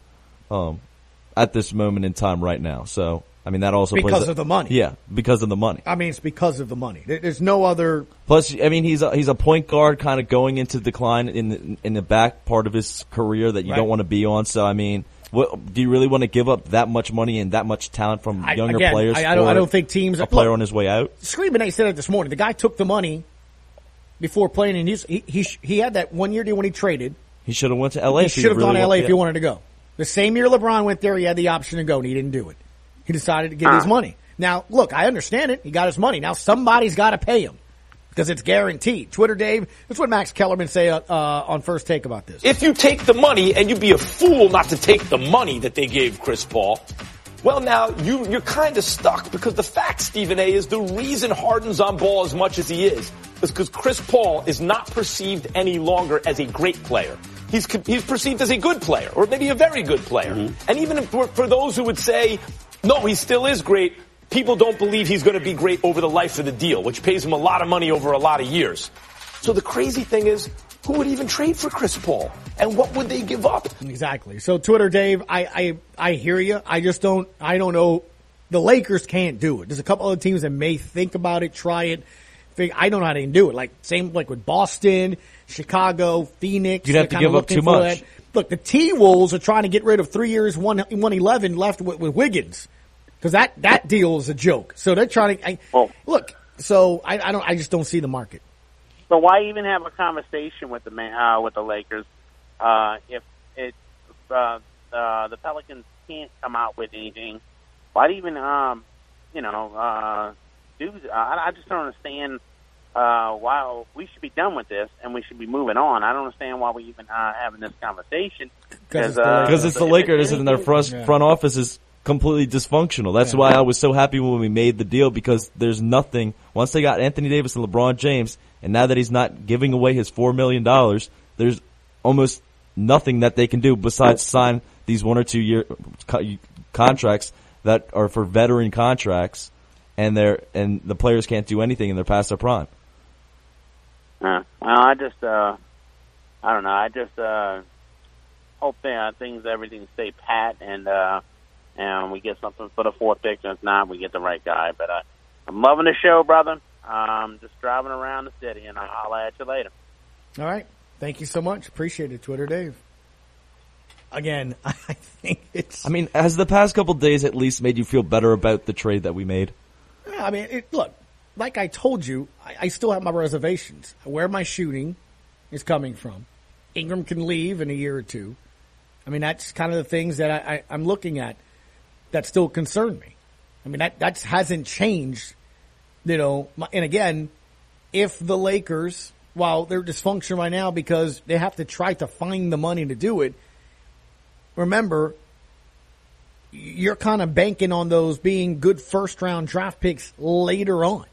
at this moment in time right now. So, I mean, that also because of the money. Yeah, because of the money. I mean, it's because of the money. There's no other. Plus, I mean, he's a point guard kind of going into decline in the back part of his career that you don't want to be on. So, I mean, do you really want to give up that much money and that much talent from younger players? I don't think teams. A player on his way out. Screaming, I said it this morning. The guy took the money before playing in Houston. He had that 1 year deal when he traded. He should have went to LA. He should have gone to LA if he wanted to go. The same year LeBron went there, he had the option to go, and he didn't do it. He decided to get his money. Now, look, I understand it. He got his money. Now somebody's got to pay him because it's guaranteed. Twitter Dave, that's what Max Kellerman say on First Take about this. If you take the money, and you'd be a fool not to take the money that they gave Chris Paul, well, now you're kind of stuck because the fact, Stephen A., is the reason Harden's on ball as much as he is because Chris Paul is not perceived any longer as a great player. He's perceived as a good player, or maybe a very good player. Mm-hmm. And even for those who would say, no, he still is great, people don't believe he's going to be great over the life of the deal, which pays him a lot of money over a lot of years. So the crazy thing is, who would even trade for Chris Paul? And what would they give up? Exactly. So Twitter Dave, I hear you. I don't know. The Lakers can't do it. There's a couple other teams that may think about it, try it. I don't know how they can do it. Same with Boston, Chicago, Phoenix. You'd have to give up too much. Look, the T-Wolves are trying to get rid of 3 years, 111 left with Wiggins. Because that deal is a joke. So they're trying to, look, so I just don't see the market. So why even have a conversation with the Lakers, if the Pelicans can't come out with anything? Why even, do, I just don't understand, why we should be done with this and we should be moving on. I don't understand why we even having this conversation. Because it's the Lakers and their front office is completely dysfunctional. That's why I was so happy when we made the deal, because there's nothing, once they got Anthony Davis and LeBron James, and now that he's not giving away his $4 million, there's almost nothing that they can do besides sign these 1 or 2 year contracts that are for veteran contracts, and the players can't do anything and they're past their prime. Well, I don't know. I just hope everything stay pat and we get something for the fourth pick. And if not, we get the right guy. But I'm loving the show, brother. Just driving around the city, and I'll at you later. All right. Thank you so much. Appreciate it, Twitter Dave. Again, I think it's... I mean, has the past couple days at least made you feel better about the trade that we made? Yeah, I mean, look, like I told you, I still have my reservations. Where my shooting is coming from. Ingram can leave in a year or two. I mean, that's kind of the things that I'm looking at that still concern me. I mean, that hasn't changed, And again, if the Lakers, while they're dysfunctional right now because they have to try to find the money to do it, remember, you're kind of banking on those being good first-round draft picks later on.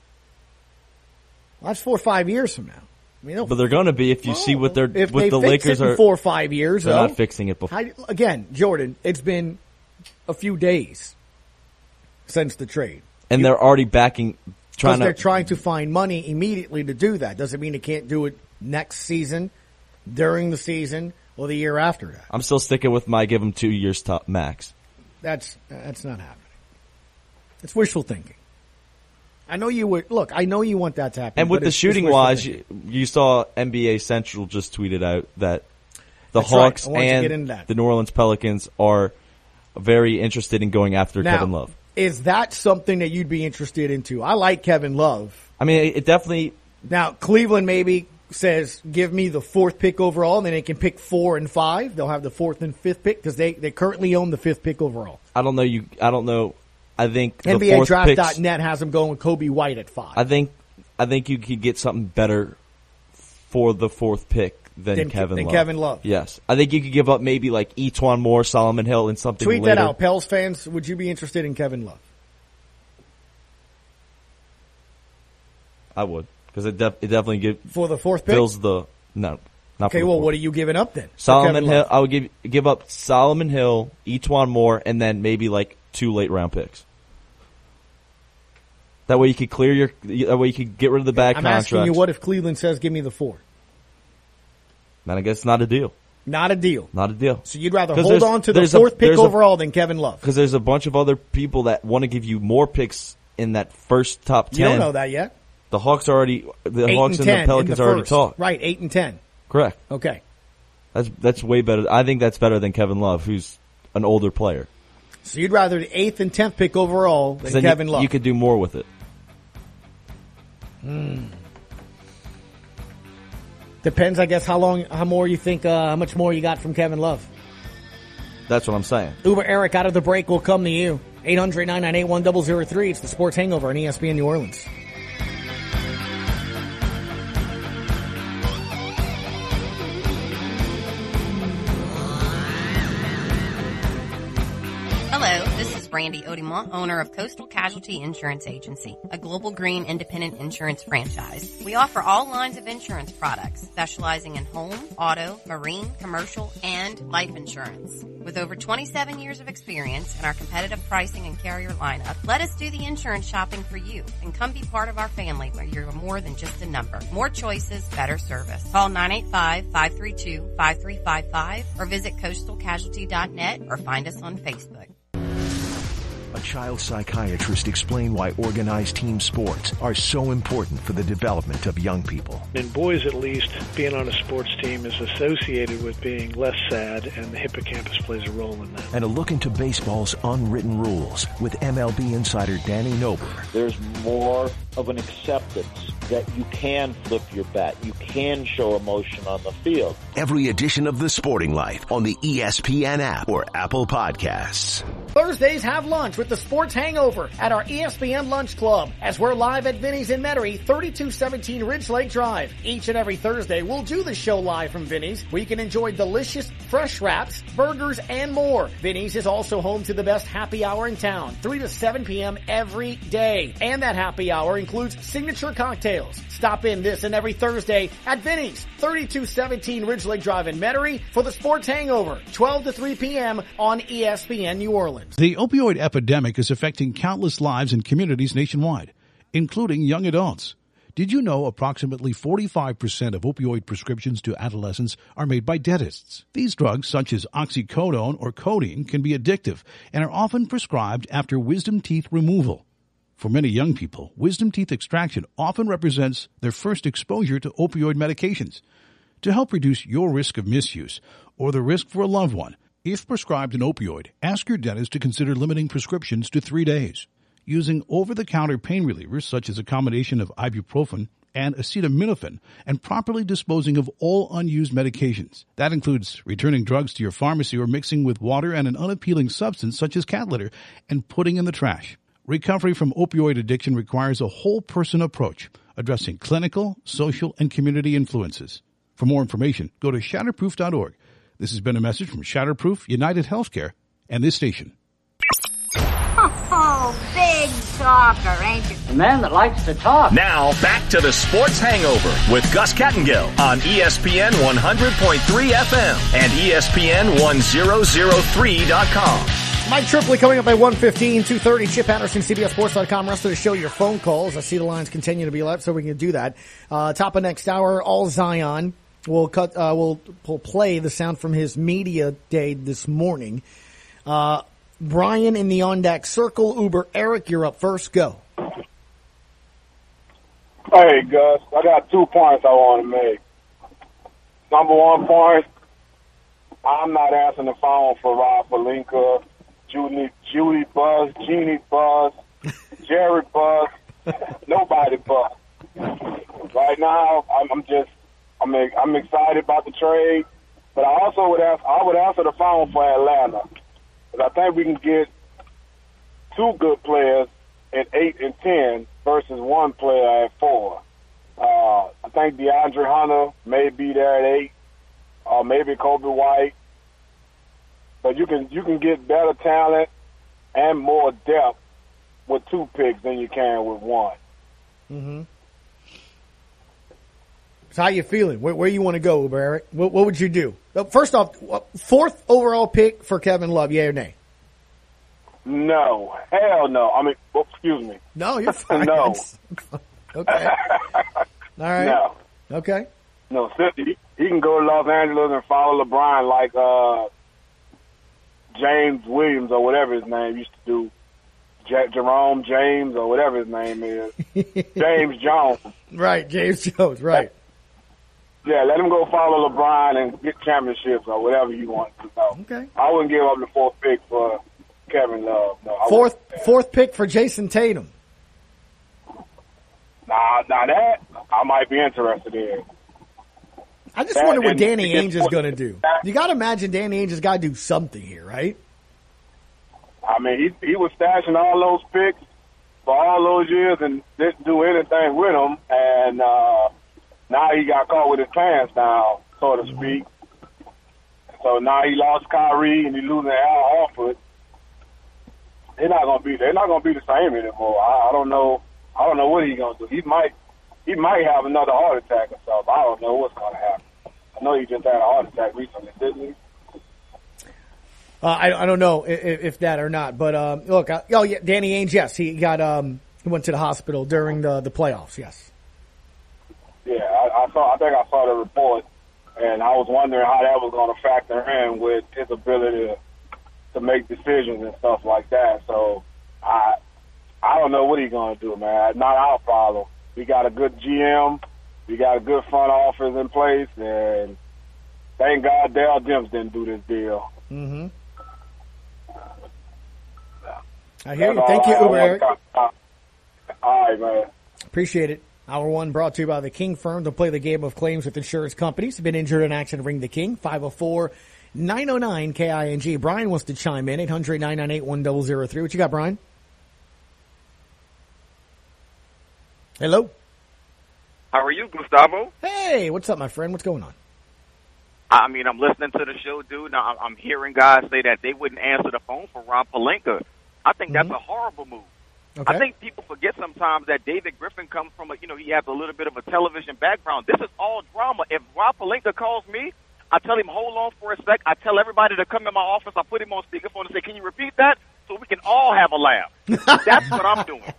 Well, that's 4 or 5 years from now. I mean, but they're going to be if you see what the Lakers are. 4 or 5 years, they're not fixing it before. Again, Jordan, it's been a few days since the trade, and they're already they're trying to find money immediately to do that. Doesn't mean they can't do it next season, during the season, or the year after that. I'm still sticking with my give them 2 years top max. That's not happening. It's wishful thinking. I know you would look. I know you want that to happen. And with the shooting wise, you saw NBA Central just tweeted out that the Hawks and the New Orleans Pelicans are very interested in going after Kevin Love. Is that something that you'd be interested in too? I like Kevin Love. I mean, it definitely. Now, Cleveland maybe says, give me the 4th pick overall, and then they can pick 4 and 5. They'll have the 4th and 5th pick because they currently own the 5th pick overall. I don't know. I think NBA Draft.net has them going with Kobe White at 5. I think you could get something better for the 4th pick than Kevin Love. Yes. I think you could give up maybe like Etuan Moore, Solomon Hill, and something Tweet later. that out. Pels fans, would you be interested in Kevin Love? I would. Because it definitely for the 4th pick? Fills the no. Not okay, well, what are you giving up then? Solomon Hill. I would give up Solomon Hill, Etuan Moore, and then maybe like 2 late round picks. That way you could that way you could get rid of the bad contracts. I'm asking you, what if Cleveland says, give me the 4? Then I guess it's not a deal. Not a deal. Not a deal. So you'd rather hold on to the 4th pick overall than Kevin Love? Because there's a bunch of other people that want to give you more picks in that first top 10. You don't know that yet. The Hawks and the Pelicans already talked. Right, 8 and 10. Correct. Okay. That's way better. I think that's better than Kevin Love, who's an older player. So you'd rather the 8th and 10th pick overall than Kevin Love? You could do more with it. Depends, I guess, how much more you got from Kevin Love. That's what I'm saying. Uber Eric out of the break will come to you. 800-998-1003. It's the Sports Hangover on ESPN New Orleans. Hello, this is Brandy Odimont, owner of Coastal Casualty Insurance Agency, a global green independent insurance franchise. We offer all lines of insurance products, specializing in home, auto, marine, commercial, and life insurance. With over 27 years of experience and our competitive pricing and carrier lineup, let us do the insurance shopping for you and come be part of our family where you're more than just a number. More choices, better service. Call 985-532-5355 or visit coastalcasualty.net or find us on Facebook. A child psychiatrist explained why organized team sports are so important for the development of young people. In boys, at least, being on a sports team is associated with being less sad, and the hippocampus plays a role in that. And a look into baseball's unwritten rules with MLB insider Danny Noble. There's more of an acceptance that you can flip your bat. You can show emotion on the field. Every edition of The Sporting Life on the ESPN app or Apple Podcasts. Thursdays have lunch with the Sports Hangover at our ESPN Lunch Club as we're live at Vinny's in Metairie, 3217 Ridge Lake Drive. Each and every Thursday, we'll do the show live from Vinny's, where you can enjoy delicious fresh wraps, burgers, and more. Vinny's is also home to the best happy hour in town, 3 to 7 p.m. every day. And that happy hour includes signature cocktails. Stop in this and every Thursday at Vinny's, 3217 Ridge Lake Drive in Metairie for the Sports Hangover, 12 to 3 p.m. on ESPN New Orleans. The opioid epidemic is affecting countless lives and communities nationwide, including young adults. Did you know approximately 45% of opioid prescriptions to adolescents are made by dentists? These drugs, such as oxycodone or codeine, can be addictive and are often prescribed after wisdom teeth removal. For many young people, wisdom teeth extraction often represents their first exposure to opioid medications. To help reduce your risk of misuse or the risk for a loved one, if prescribed an opioid, ask your dentist to consider limiting prescriptions to 3 days. Using over-the-counter pain relievers such as a combination of ibuprofen and acetaminophen, and properly disposing of all unused medications. That includes returning drugs to your pharmacy or mixing with water and an unappealing substance such as cat litter and putting in the trash. Recovery from opioid addiction requires a whole-person approach, addressing clinical, social, and community influences. For more information, go to shatterproof.org. This has been a message from Shatterproof, United Healthcare, and this station. Oh, big talker, ain't you? A man that likes to talk. Now, back to the Sports Hangover with Gus Kattengill on ESPN 100.3 FM and ESPN 1003.com. Mike Tripoli coming up at 1:15, 2:30. Chip Patterson, CBSSports.com. Rest of the show, your phone calls. I see the lines continue to be live, so we can do that. Top of next hour, all Zion. We'll play the sound from his media day this morning. Brian in the on deck circle. Uber Eric, you're up first. Go. Hey, Gus. I got 2 points I want to make. Number 1 point, I'm not answering the phone for Rob Pelinka, Judy Buzz, Jeannie Buzz, Jerry Buzz, nobody Buzz. Right now, I'm excited about the trade, but I would answer the phone for Atlanta, because I think we can get two good players at 8 and 10 versus one player at 4. I think DeAndre Hunter may be there at 8, or maybe Kobe White, but you can get better talent and more depth with 2 picks than you can with 1. Mm-hmm. So how you feeling? Where you want to go, Uber Eric? What would you do? First off, 4th overall pick for Kevin Love, yay or nay? No. Hell no. I mean, excuse me. No, you're fine. No. Okay. All right. No. Okay. No, he can go to Los Angeles and follow LeBron like James Williams or whatever his name used to do. Jerome James or whatever his name is. James Jones. Right, James Jones, right. Yeah, let him go follow LeBron and get championships or whatever he wants to know. Okay. I wouldn't give up the 4th pick for Kevin Love. No, fourth pick for Jason Tatum. Nah, that I might be interested in. I just wonder what Danny Ainge is going to do. You got to imagine Danny Ainge has got to do something here, right? I mean, he was stashing all those picks for all those years and didn't do anything with them, and now he got caught with his pants down, so to speak. So now he lost Kyrie and he's losing Al Horford. They're not gonna be the same anymore. I don't know what he's gonna do. He might have another heart attack or something. I don't know what's gonna happen. I know he just had a heart attack recently, didn't he? I don't know if that or not, but look, yeah, Danny Ainge, yes, he went to the hospital during the playoffs, yes. Yeah, I think I saw the report, and I was wondering how that was going to factor in with his ability to make decisions and stuff like that. So I don't know what he's going to do, man. Not our problem. We got a good GM, we got a good front office in place, and thank God Dale Demps didn't do this deal. Mm-hmm. I hear you. Thank you, Uber Eric. All right, man. Appreciate it. Hour 1 brought to you by the King Firm. They'll play the game of claims with insurance companies. Been injured in action, ring the King. 504-909-KING. Brian wants to chime in. 800-998-1003. What you got, Brian? Hello. How are you, Gustavo? Hey, what's up, my friend? What's going on? I mean, I'm listening to the show, dude. Now, I'm hearing guys say that they wouldn't answer the phone for Rob Pelinka. I think that's a horrible move. Okay. I think people forget sometimes that David Griffin comes from he has a little bit of a television background. This is all drama. If Rob Pelinka calls me, I tell him, hold on for a sec. I tell everybody to come in my office. I put him on speakerphone and say, can you repeat that? So we can all have a laugh. That's what I'm doing.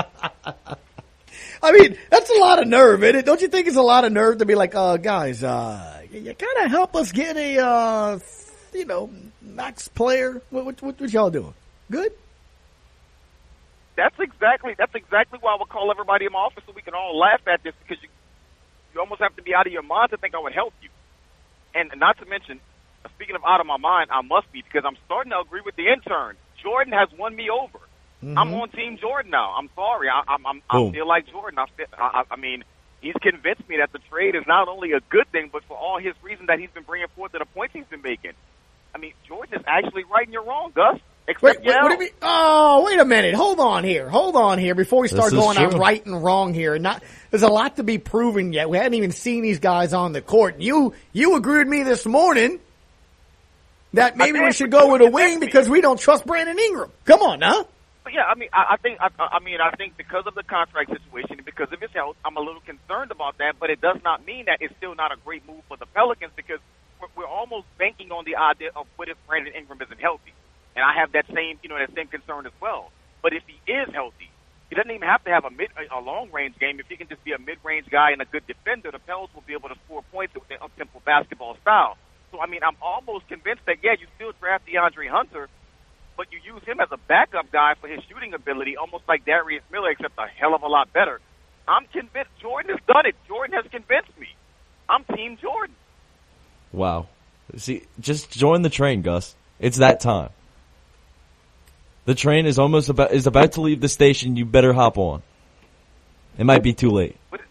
I mean, that's a lot of nerve, isn't it? Don't you think it's a lot of nerve to be like, guys, you kind of help us get a, max player? What y'all doing? Good? That's exactly why I would call everybody in my office so we can all laugh at this, because you almost have to be out of your mind to think I would help you. And not to mention, speaking of out of my mind, I must be, because I'm starting to agree with the intern. Jordan has won me over. Mm-hmm. I'm on Team Jordan now. I'm sorry. I feel like Jordan. I mean, he's convinced me that the trade is not only a good thing, but for all his reasons that he's been bringing forth to the points he's been making. I mean, Jordan is actually right and you're wrong, Gus. Wait, what do you mean? Oh, wait a minute. Hold on here before we start going on right and wrong here. There's a lot to be proven yet. We hadn't even seen these guys on the court. You agreed with me this morning that maybe we should go with a wing because we don't trust Brandon Ingram. Come on, now. Yeah, I mean, I think because of the contract situation and because of his health, I'm a little concerned about that. But it does not mean that it's still not a great move for the Pelicans, because we're almost banking on the idea of what if Brandon Ingram isn't healthy. And I have that same concern as well. But if he is healthy, he doesn't even have to have a long-range game. If he can just be a mid-range guy and a good defender, the Pels will be able to score points with their up-tempo basketball style. So, I mean, I'm almost convinced that, yeah, you still draft DeAndre Hunter, but you use him as a backup guy for his shooting ability, almost like Darius Miller, except a hell of a lot better. I'm convinced. Jordan has done it. Jordan has convinced me. I'm Team Jordan. Wow. See, just join the train, Gus. It's that time. The train is about to leave the station. You better hop on. It might be too late.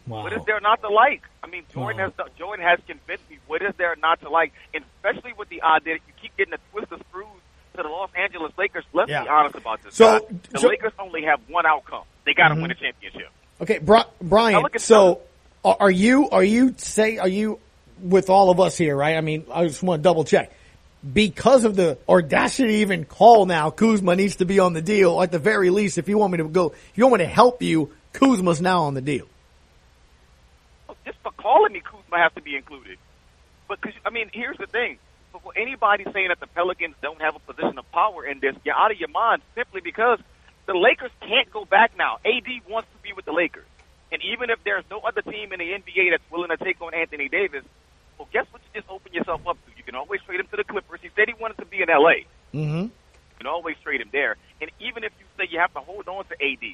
Wow. What is there not to like? I mean, Jordan has convinced me. What is there not to like? And especially with the idea that you keep getting a twist of screws to the Los Angeles Lakers. Let's be honest about this. So the Lakers only have one outcome. They got to win a championship. Okay, Brian. So are you with all of us here, right? I mean, I just want to double check. Because of the audacity to even call now, Kuzma needs to be on the deal. At the very least, if you want me to help you, Kuzma's now on the deal. Just for calling me, Kuzma has to be included. But here's the thing. For anybody saying that the Pelicans don't have a position of power in this, you're out of your mind simply because the Lakers can't go back now. AD wants to be with the Lakers. And even if there's no other team in the NBA that's willing to take on Anthony Davis, well, guess what you just open yourself up to? You can always trade him to the Clippers. He said he wanted to be in L.A. Mm-hmm. You can always trade him there. And even if you say you have to hold on to AD,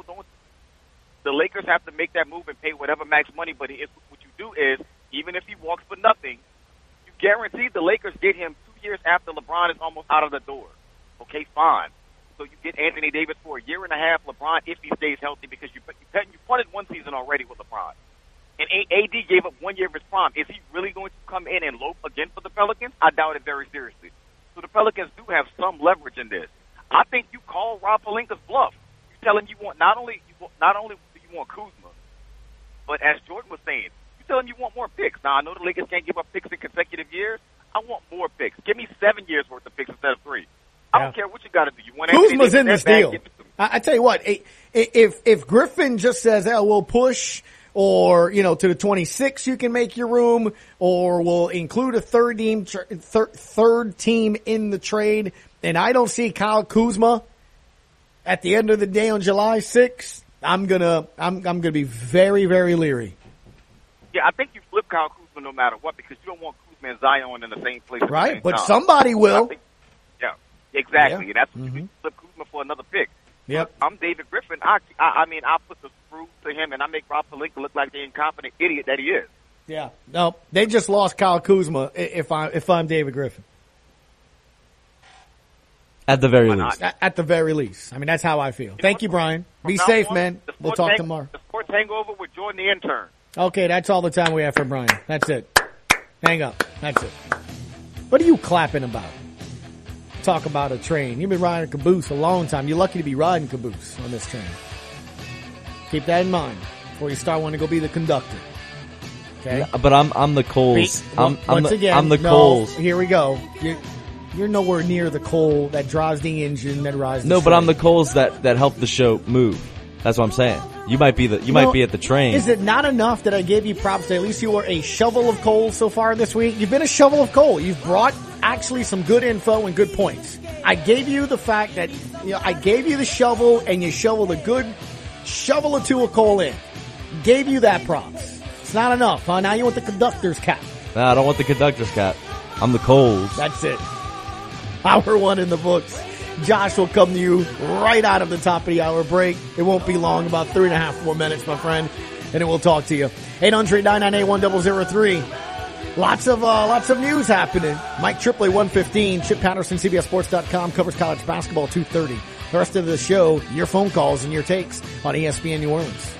the Lakers have to make that move and pay whatever max money. But what you do is, even if he walks for nothing, you guarantee the Lakers get him 2 years after LeBron is almost out of the door. Okay, fine. So you get Anthony Davis for a year and a half, LeBron, if he stays healthy, because you punted one season already with LeBron. And AD gave up 1 year of his prime. Is he really going to come in and loaf again for the Pelicans? I doubt it very seriously. So the Pelicans do have some leverage in this. I think you call Rob Pelinka's bluff. You tell him you want not only do you want Kuzma, but as Jordan was saying, you tell him you want more picks. Now I know the Lakers can't give up picks in consecutive years. I want more picks. Give me 7 years worth of picks instead of 3. I don't care what you got to do. You want Kuzma's in this deal. I tell you what, if Griffin just says, "Oh, we'll push," or to the 26, you can make your room, or we'll include a third team in the trade, and I don't see Kyle Kuzma at the end of the day on July 6th, I'm gonna be very, very leery. Yeah, I think you flip Kyle Kuzma no matter what, because you don't want Kuzma and Zion in the same place. Right, but somebody will. Yeah, exactly. Yeah. And that's what you flip Kuzma for another pick. Yep. I'm David Griffin. I put the screw to him, and I make Rob Pelinka look like the incompetent idiot that he is. Yeah. No, they just lost Kyle Kuzma. If I'm David Griffin. At the very least. At the very least. I mean, that's how I feel. Thank you, Brian. Be safe, man. We'll talk tomorrow. The sports hangover with Jordan the intern. Okay, that's all the time we have for Brian. That's it. Hang up. That's it. What are you clapping about? Talk about a train. You've been riding a caboose a long time. You're lucky to be riding caboose on this train. Keep that in mind before you start wanting to go be the conductor. Okay? Yeah, but I'm the Coles. I'm the Coles. Here we go. You're nowhere near the coal that drives the engine that rides the No, train. but I'm the Coles that help the show move. That's what I'm saying. You might be might be at the train. Is it not enough that I gave you props that at least you were a shovel of coal so far this week? You've been a shovel of coal. You've brought actually some good info and good points. I gave you the fact that I gave you the shovel and you shoveled a good shovel or two of coal in. Gave you that props. It's not enough, huh? Now you want the conductor's cap. Nah, I don't want the conductor's cap. I'm the Coles. That's it. Hour 1 in the books. Josh will come to you right out of the top of the hour break. It won't be long, about 3.5 more minutes, my friend, and then we'll talk to you. 800-998-1003. Lots of news happening. Mike Tripley, 115. Chip Patterson, CBSSports.com, covers college basketball, 2:30. The rest of the show, your phone calls and your takes on ESPN New Orleans.